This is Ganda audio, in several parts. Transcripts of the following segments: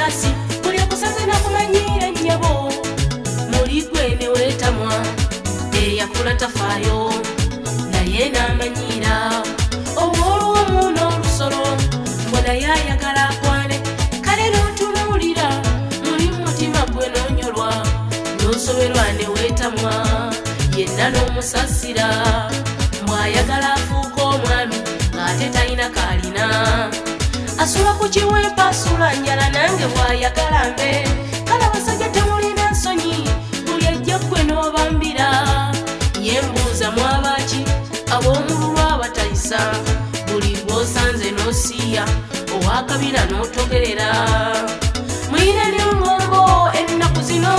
musasi buli akusaze nakumanyire nnyabo muli gwe ne weetamwa eyakula tafaayo naye n'amanyira obw'olumu n'olusolo mbona yayagala akwane kale n'otunuulira muli mutima gwe n'onyolwa n'osoberwa ne weetamwa yenna n'omusasira mbw'ayagala afuuka omwami ng'ate talina kaalina asula ku kiweepa asula njala nange bw'ayagala mbe kale abasajja temulina nsonyi buli ajja ggwe n'obambira yembuuza mwabaki ab'omululu abatayisa buli bw'osanze n'osiiya owakabira n'otogerera muyina n'engombo ennaku zino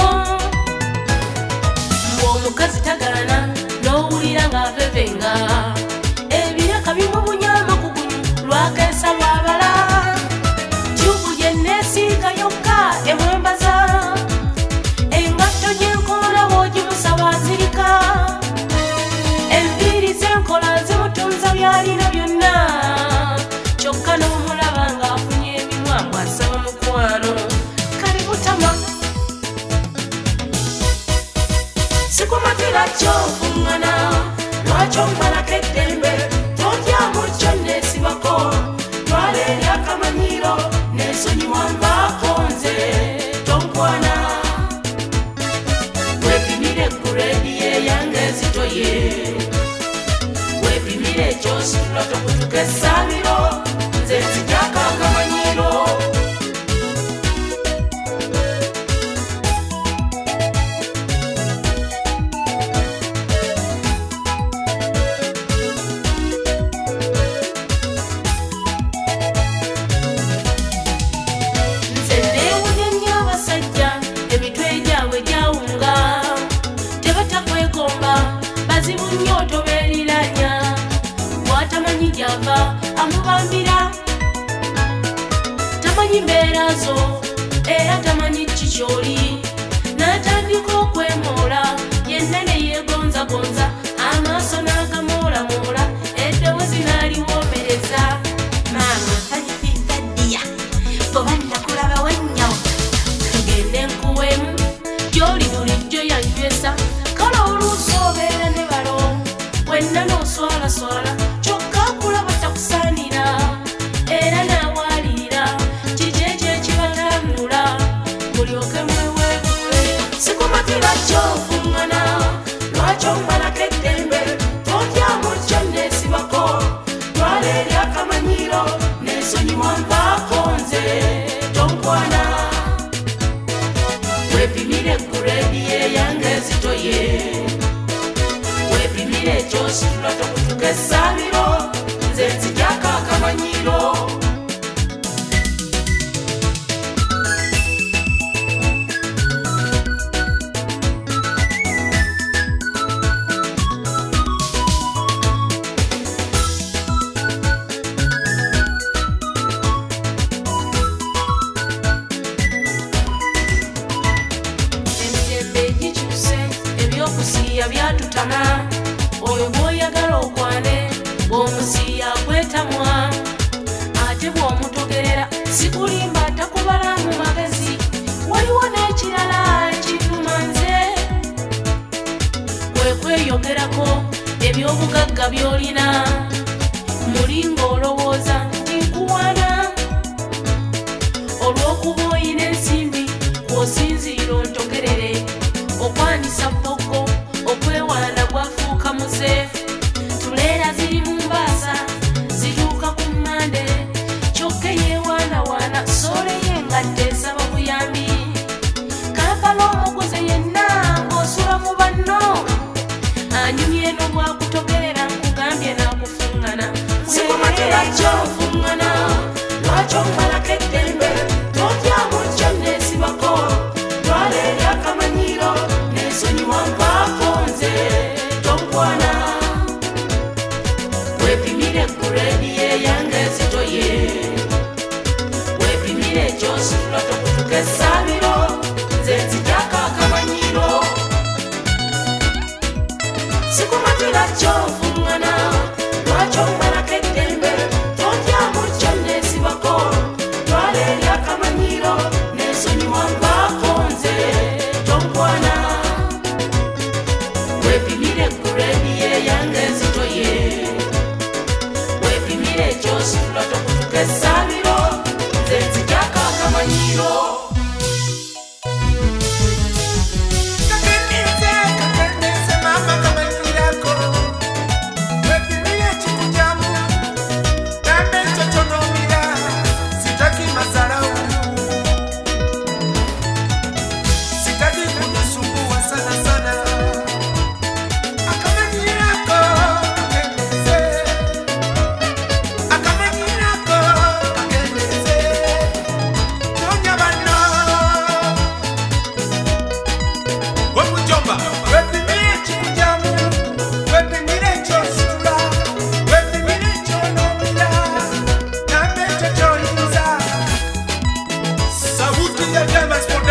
ng'omukazi tagaana n'owulira ng'avevenga ebiraka bimubunya amakugunyu lwakeesa lwabala tyubu gye neesiiga yokka emwembaza engatto gy'enkola bw'ogimusaba azirika enviiri z'enkola zimutunza byalina byonna kyokka n'omulaba ng'afunye emimwa mbw'asaba mukwano kali butama sikumatira ky'ofuŋŋana lwaki ommalako eddembe tondyamu kyo neesibako twala eri akamanyiro n'ensonyiwa nvaako nze tonkwana weepimire egguledi yeeyange ezitoye weepimire ekyositula tokutuka essabiro nze nzijako akamanyiro amubambira tamanyi mbeera zo era tamanyi kikyoli n'atandika okwemoola yenna ne yeegonzagonza amaaso n'agamoolamola eddoboozi n'aliwoomereza maama fanyifidaddiya oba nakulaba wannyawo tugende nkuwemu gy'oli bulijjo yanywesa kale oluusi obeera ne balo wenna n'oswalaswala era nawalira kijeje ekibatanula mulyoke mweweegule sikumatira kyofuŋŋana lwaki ommalako eddembe tondyamu kyo neesibako twala eri akamanyiro n'ensonyiwa nvaako nze tonkwana weepimire egguledi yeeyange ezitoye weepimire ekyositula tokutuka essabiro nze nzijako akamanyiro emirembe gikyuse ebyokusiiya byatutama oyo bw'oyagala okwane bw'omusiiya agwetamwa ate bw'omutogerera sikulimba takubala mu magezi waliwo n'ekirala ekituma nze kwe kweyogerako eby'obugagga by'olina mulinga olowooza nti nkuwana olw'okuba oyina ensimbi kw'osinziira ontogerere okwanisa bboggo okwewaana gwafuuka muze tuleera ziri mu mbaasa zituuka ku mmande kyokka yeewaanawaana sooleye ngadde esaba buyambi kampala omuguze yenna ng'osula mu banno anyumye n'obwakutogerera nkugambye n'akufuŋŋana sikumatira kyofuŋŋana lwaki ommalako eddembe tondyamu kyo neesibako twala eri akamanyiro n'ensonyiwa nvaako nze tonkwana weepimire egguledi yeeyange ezitoye weepimire ekyositula tokutuka essabiro nze nzijako akamanyiro sikumatira kyofuŋŋana lwaki ommalako eddembe tondyamu kyo neesibako twala eri akamanyiro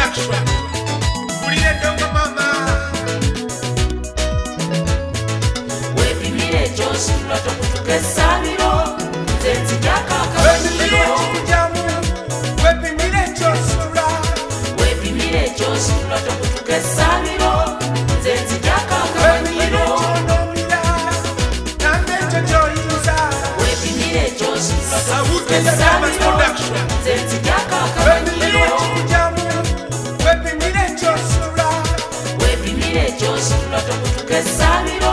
Production. Kulire dongo mama. Wepimire Josi Lwato kutuke sabiro. Zenzi jaka kabanyiro. Wepimire Josi Wepimire Josi Lwato kutuke sabiro. Zenzi jaka kabanyiro. Wepimire Josi Lwato kutuke sabiro. Zenzi jaka kabanyiro. Wepimire Josi Lwato kutuke sabiro.